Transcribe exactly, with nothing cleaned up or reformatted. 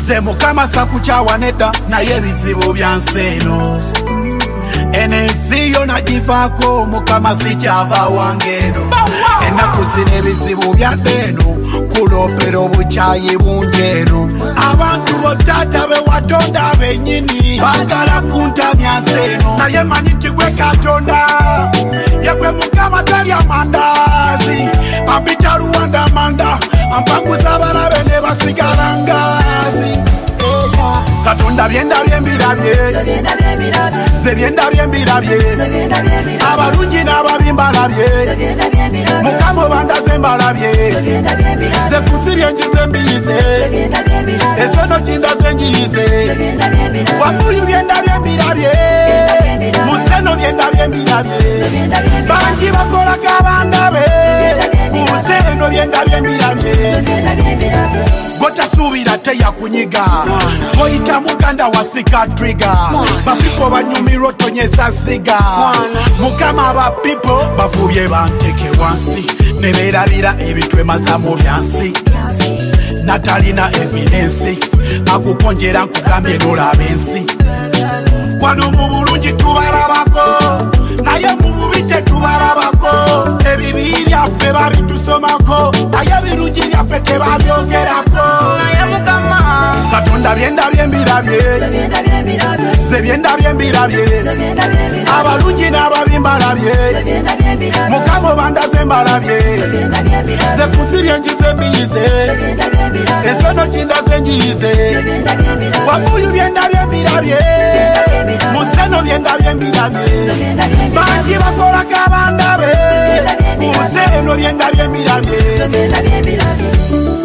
nze mukama sakuchawa nedda naye ebizibu byanseno enensi yo nagivaako mukama sikyava wangeeno ennaku zino ebizibu byaddeno kulopera obukyayi bunjeeno abantu botaata be watonda bennyini baagala kuntamya nseeno naye manyi nti gwe katonda yegwe mukama talya mandaazi ampita luwanda manda ampanguza abalabe ne basigala ngaazi katonda byendabye mbirabye ze byendabye mbirabye abalungi n'ababi mbalabye mukama obandaze mbalabye ze kunsibye njize mbiyize esono kindaze njiyize wamuyu byendabye mbirabye museno byendabye mbirabye bangi bakolaga bandabe kunseno byendabye mbirabye gotasuubira teyakunyiga oyita muganda wasika triga bapipo banyumirwa tonyeza siga mukama abapipo bafubye banteke wansi ne beerabira ebitwemaza mu byansi natalina evidensi akukonjera nkugambye nolaba ensi wano mu bulungi tubalabako naye mu bubi tetubalabako ebibi byaffe babitusomako naye ebirungi byaffe tebabyogerako katonda byendabye mbirabye ze byendabye mbirabye abalungi n'ababi mbalabye mukama obandaze mbalabye ze kunsibye njize mbiyize ensono kindaze njiyize wamuyu byendabye mbirabye museno byendabye mbirabye bangi bakolaga bandabe kunseno byendabye mbirabye